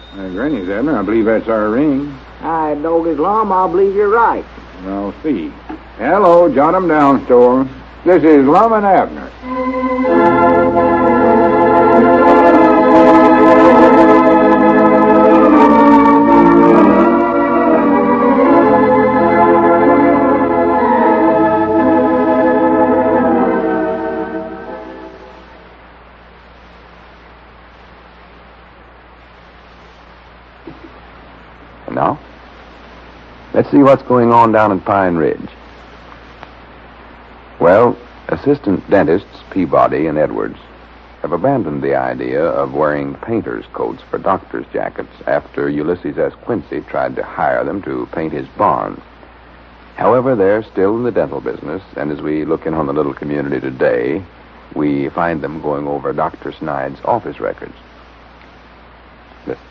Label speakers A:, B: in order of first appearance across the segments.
A: Granny Zedner, I believe that's our ring.
B: I dog Islam, I believe you're right.
A: I'll see. Hello, jot 'em down, Store. This is Lum and Abner.
C: And now, let's see what's going on down at Pine Ridge. Well, assistant dentists Peabody and Edwards have abandoned the idea of wearing painters' coats for doctors' jackets after Ulysses S. Quincy tried to hire them to paint his barn. However, they're still in the dental business, and as we look in on the little community today, we find them going over Dr. Snide's office records. Listen.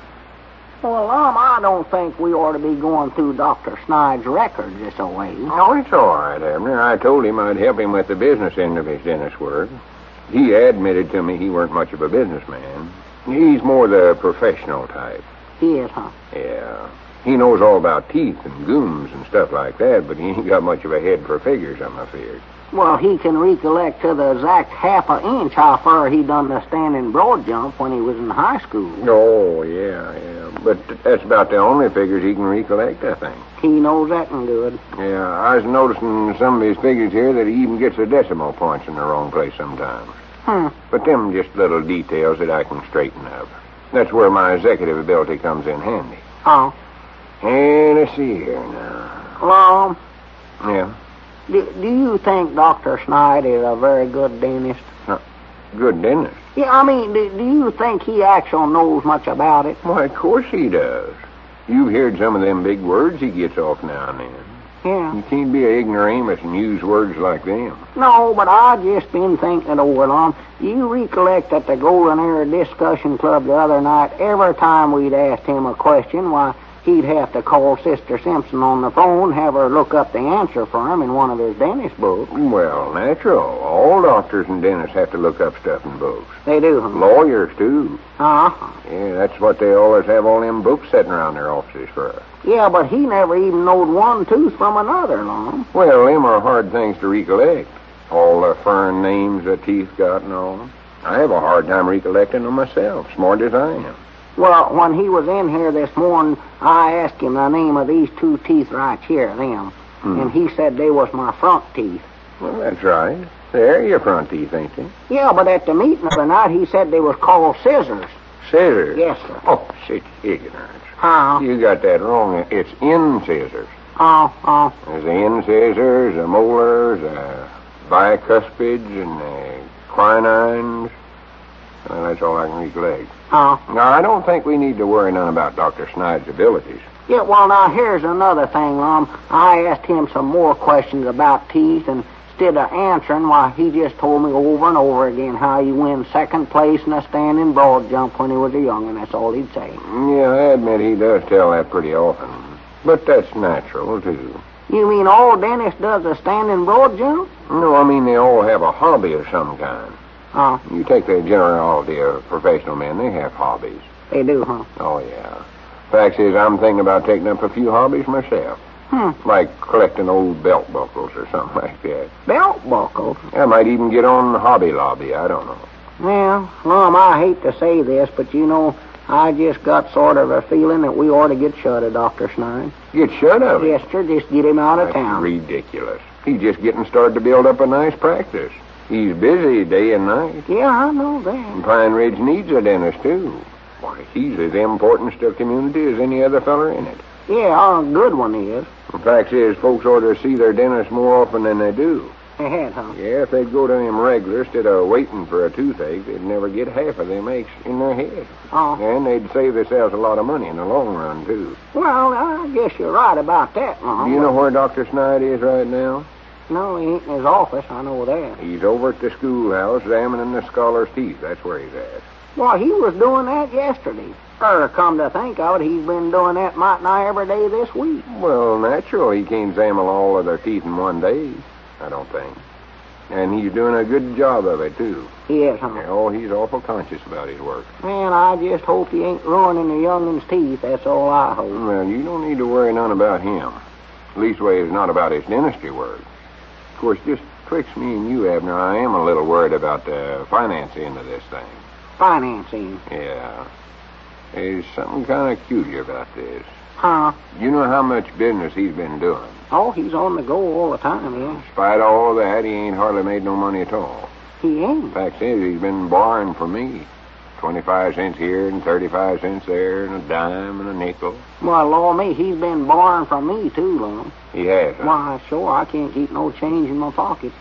B: Well, I don't think we ought to be going through Dr. Snide's records this way.
D: Oh, it's all right, Abner. I told him I'd help him with the business end of his dentist work. He admitted to me he weren't much of a businessman. He's more the professional type.
B: He is, huh?
D: Yeah. He knows all about teeth and gums and stuff like that, but he ain't got much of a head for figures, I'm afraid.
B: Well, he can recollect to the exact half an inch how far he done the standing broad jump when he was in high school.
D: Oh, yeah. But that's about the only figures he can recollect, I think.
B: He knows that and good.
D: Yeah, I was noticing some of his figures here that he even gets the decimal points in the wrong place sometimes. But them just little details that I can straighten up. That's where my executive ability comes in handy.
B: Oh.
D: Hey, let's see here now.
B: Well,
D: Yeah?
B: do you think Dr. Snide is a very good dentist?
D: Good dentist.
B: Yeah, I mean, do you think he actually knows much about it?
D: Why, of course he does. You've heard some of them big words he gets off now and then.
B: Yeah.
D: You can't be an ignoramus and use words like them.
B: No, but I just been thinking it over long. You recollect at the Golden Era Discussion Club the other night, every time we'd asked him a question, why, he'd have to call Sister Simpson on the phone, have her look up the answer for him in one of his dentist books.
D: Well, natural. All doctors and dentists have to look up stuff in books.
B: They do, huh?
D: Lawyers, too.
B: Uh-huh.
D: Yeah, that's what they always have all them books sitting around their offices for.
B: Yeah, but he never even knowed one tooth from another, Lum.
D: Well, them are hard things to recollect. All the foreign names the teeth got and all. I have a hard time recollecting them myself, smart as I am.
B: Well, when he was in here this morning, I asked him the name of these two teeth right here, them. And he said they was my front teeth.
D: Well, that's right. They're your front teeth, ain't they?
B: Yeah, but at the meeting of the night, he said they was called scissors.
D: Scissors?
B: Yes, sir.
D: Oh, such ignorance.
B: Huh?
D: You got that wrong. It's incisors.
B: Oh.
D: There's the incisors, the molars, bicuspids, and the quinines. Well, that's all I can recollect.
B: Oh.
D: Now, I don't think we need to worry none about Dr. Snide's abilities.
B: Yeah, well, now, here's another thing, Lum. I asked him some more questions about teeth, and instead of answering, why, he just told me over and over again how he won second place in a standing broad jump when he was a young'un. That's all he'd say.
D: Yeah, I admit he does tell that pretty often. But that's natural, too.
B: You mean all dentists does a standing broad jump?
D: No, I mean they all have a hobby of some kind.
B: Oh.
D: You take the generality of professional men, they have hobbies.
B: They do, huh?
D: Oh, yeah. Fact is, I'm thinking about taking up a few hobbies myself. Like collecting old belt buckles or something like that.
B: Belt buckles?
D: I might even get on Hobby Lobby, I don't know.
B: Well, Lum, I hate to say this, but you know, I just got sort of a feeling that we ought to get shut of Dr. Snide.
D: Get shut of it?
B: Yes, sir, just get him out of
D: That's
B: town.
D: ridiculous. He's just getting started to build up a nice practice. He's busy day and night.
B: Yeah, I know that.
D: And Pine Ridge needs a dentist, too. Why, he's as important to the community as any other feller in it.
B: Yeah, a good one he is.
D: The fact is, folks ought to see their dentist more often than they do.
B: They had, huh?
D: Yeah, if they'd go to them regular instead of waiting for a toothache, they'd never get half of them aches in their head.
B: Oh.
D: And they'd save themselves a lot of money in the long run, too.
B: Well, I guess you're right about that, Lum.
D: Do you know where Dr. Snide is right now?
B: No, he ain't in his office. I know that.
D: He's over at the schoolhouse examining the scholars' teeth. That's where he's at.
B: Well, he was doing that yesterday. Come to think of it, he's been doing that might nigh every day this week.
D: Well, natural. He can't examine all of their teeth in one day, I don't think. And he's doing a good job of it, too.
B: He is, huh?
D: Oh, he's awful conscious about his work.
B: Man, I just hope he ain't ruining the youngin's teeth. That's all I hope.
D: Well, you don't need to worry none about him. Leastways, not about his dentistry work. Of course, just twixt me and you, Abner, I am a little worried about the finance end of this thing.
B: Financing.
D: Yeah. There's something kind of cutie about this.
B: Huh?
D: You know how much business he's been doing.
B: Oh, he's on the go all the time, yeah.
D: Despite all that, he ain't hardly made no money at all.
B: He ain't.
D: Fact is, he's been borrowing from me. 25 cents here and 35 cents there and a dime and a nickel.
B: Well, Lord me, he's been borrowing from me, too, Lum.
D: He has, huh?
B: Why, sure, I can't keep no change in my pocket.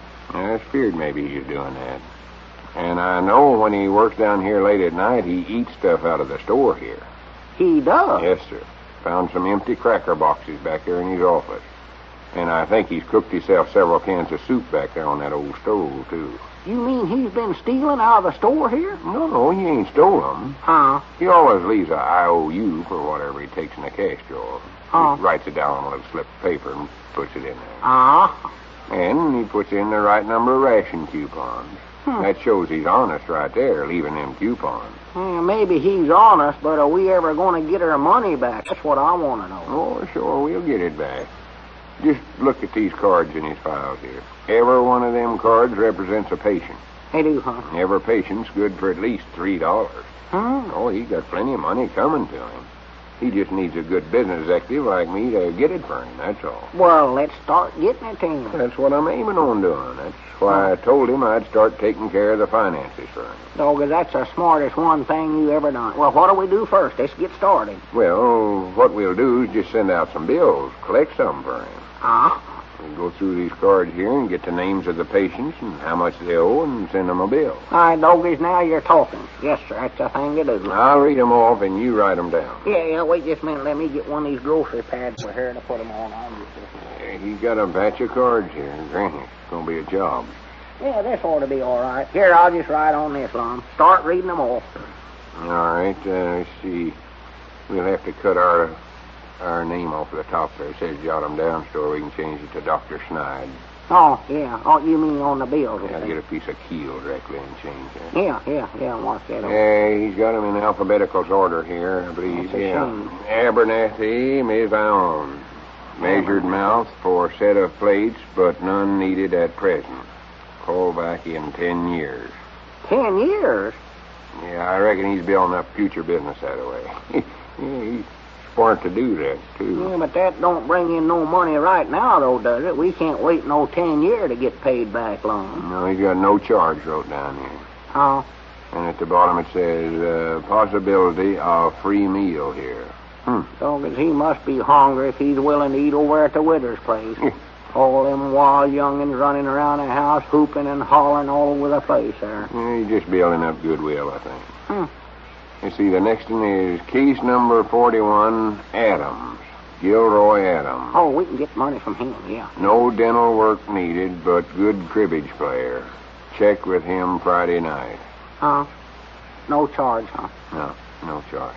D: I feared maybe he's doing that. And I know when he works down here late at night, he eats stuff out of the store here.
B: He does?
D: Yes, sir. Found some empty cracker boxes back there in his office. And I think he's cooked himself several cans of soup back there on that old stove, too.
B: You mean he's been stealing out of the store here?
D: No, he ain't stole them.
B: Huh?
D: He always leaves a IOU for whatever he takes in the cash drawer.
B: Huh?
D: He writes it down on a little slip of paper and puts it in there.
B: Ah.
D: And he puts in the right number of ration coupons.
B: Hmm.
D: That shows he's honest right there, leaving them coupons.
B: Yeah, maybe he's honest, but are we ever going to get our money back? That's what I want to know.
D: Oh, sure, we'll get it back. Just look at these cards in his files here. Every one of them cards represents a patient.
B: They do, huh?
D: Every patient's good for at least $3.
B: Huh?
D: Oh, he's got plenty of money coming to him. He just needs a good business executive like me to get it for him, that's all.
B: Well, let's start getting it to him.
D: That's what I'm aiming on doing. That's why I told him I'd start taking care of the finances for him.
B: Doggy, that's the smartest one thing you ever done. Well, what do we do first? Let's get started.
D: Well, what we'll do is just send out some bills, collect some for him.
B: Ah?
D: We'll go through these cards here and get the names of the patients and how much they owe and send them a bill.
B: All right, Doggies, now you're talking. Yes, sir, that's the thing to do.
D: I'll read them off and you write them down.
B: Yeah, wait just a minute. Let me get one of these grocery pads over here to put them on. I'll get this one.
D: Yeah, he's got a batch of cards here. Granny, it's going to be a job.
B: Yeah, this ought to be all right. Here, I'll just write on this, Lum. Start reading them off.
D: All right, let's see. We'll have to cut our name off of the top there. It says jot them down so we can change it to Dr. Schneid.
B: Oh, yeah. Oh, you mean on the bill?
D: I'll get a piece of keel directly and change that.
B: Yeah, mark that on.
D: Yeah, he's got them in alphabetical order here, I believe.
B: That's a shame.
D: Abernathy, Ms. Ione. Measured mouth for set of plates, but none needed at present. Call back in 10 years.
B: 10 years?
D: Yeah, I reckon he's building up future business that way. Yeah, he's smart to do that, too.
B: Yeah, but that don't bring in no money right now, though, does it? We can't wait no 10 years to get paid back, Lum.
D: No, he's got no charge wrote down here.
B: Oh?
D: And at the bottom it says, possibility of free meal here.
B: Doggies, he must be hungry if he's willing to eat over at the widow's place. All them wild youngins running around the house, hooping and hollering all over the place there.
D: Yeah, he's just building up goodwill, I think. You see, the next one is case number 41, Adams. Gilroy Adams.
B: Oh, we can get money from him, yeah.
D: No dental work needed, but good cribbage player. Check with him Friday night.
B: Huh? No charge, huh?
D: No charge.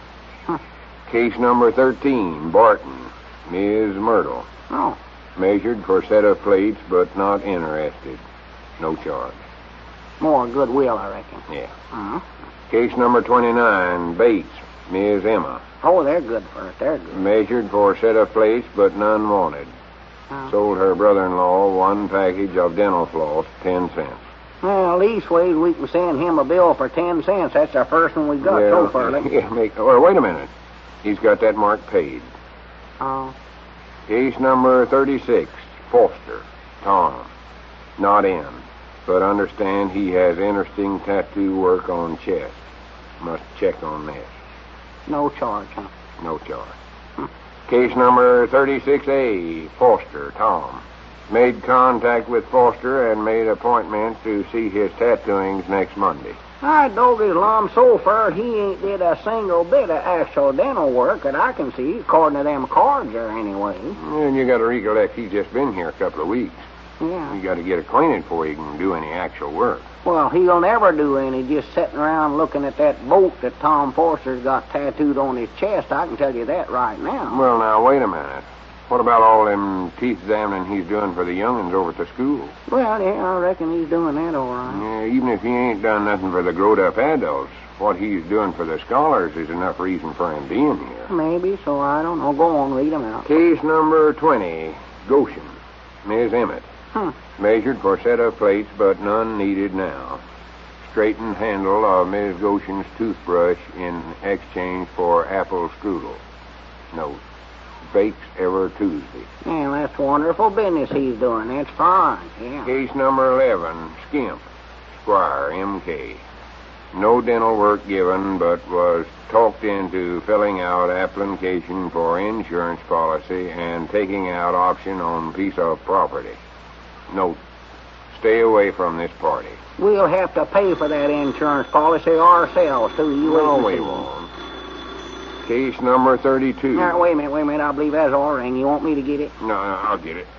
D: Case number 13, Barton. Ms. Myrtle.
B: Oh.
D: Measured for set of plates, but not interested. No charge.
B: More goodwill, I reckon.
D: Yeah. Case number 29, Bates. Ms. Emma.
B: Oh, they're good for it. They're good.
D: Measured for set of plates, but none wanted. Sold her brother-in-law one package of dental floss, 10 cents.
B: Well, leastways, we can send him a bill for 10 cents. That's the first one we got so far.
D: Yeah, wait a minute. He's got that mark paid.
B: Oh.
D: Case number 36, Foster. Tom. Not in. But understand he has interesting tattoo work on chest. Must check on this.
B: No charge, huh?
D: No charge. Case number 36A, Foster, Tom. Made contact with Foster and made appointments to see his tattooings next Monday.
B: I Doggy's Lum, so far he ain't did a single bit of actual dental work that I can see, according to them cards there anyway.
D: And you got to recollect he's just been here a couple of weeks.
B: Yeah.
D: You got to get acquainted before you can do any actual work.
B: Well, he'll never do any just sitting around looking at that boat that Tom Foster's got tattooed on his chest. I can tell you that right now.
D: Well, now, wait a minute. What about all them teeth examining he's doing for the young'uns over at the school?
B: Well, yeah, I reckon he's doing that all right.
D: Yeah, even if he ain't done nothing for the growed-up adults, what he's doing for the scholars is enough reason for him being here.
B: Maybe, so I don't know. Go on, read 'em out.
D: Case number 20, Goshen. Miss Emmett. Measured for set of plates, but none needed now. Straightened handle of Miss Goshen's toothbrush in exchange for apple strudel. Note, bakes ever Tuesday.
B: Yeah, that's wonderful business he's doing. That's fine, yeah.
D: Case number 11, Skimp. Squire, M.K. No dental work given, but was talked into filling out application for insurance policy and taking out option on piece of property. Note, stay away from this party.
B: We'll have to pay for that insurance policy ourselves, too. You
D: No,
B: wait
D: we
B: and see.
D: won't. Case number 32.
B: Now, wait a minute. I believe that's our ring. You want me to get it?
D: No, I'll get it.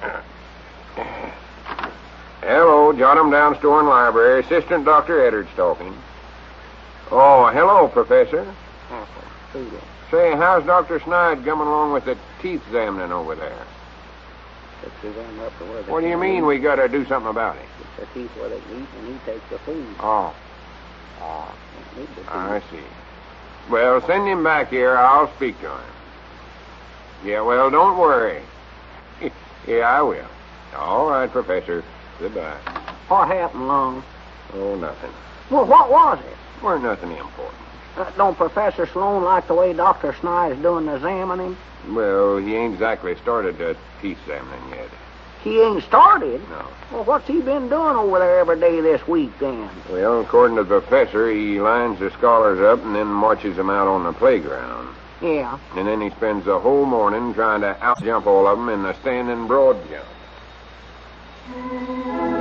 D: Hello, jot 'em down, store and library. Assistant Dr. Edwards talking. Oh, hello, Professor. Say, how's Dr. Snide coming along with the teeth examining over there? What do you mean we got to do something about it?
B: The teeth where they eat, and he takes the food.
D: Oh, I see. Well, send him back here. I'll speak to him. Yeah, well, don't worry. Yeah, I will. All right, Professor. Goodbye.
B: What happened, Long?
D: Oh, nothing.
B: Well, what was it?
D: We're nothing important.
B: Don't Professor Sloan like the way Dr. Snide's doing the examining?
D: Well, he ain't exactly started the teeth examining yet.
B: He ain't started?
D: No.
B: Well, what's he been doing over there every day this week, then?
D: Well, according to the professor, he lines the scholars up and then marches them out on the playground.
B: Yeah.
D: And then he spends the whole morning trying to out-jump all of them in the standing broad jump.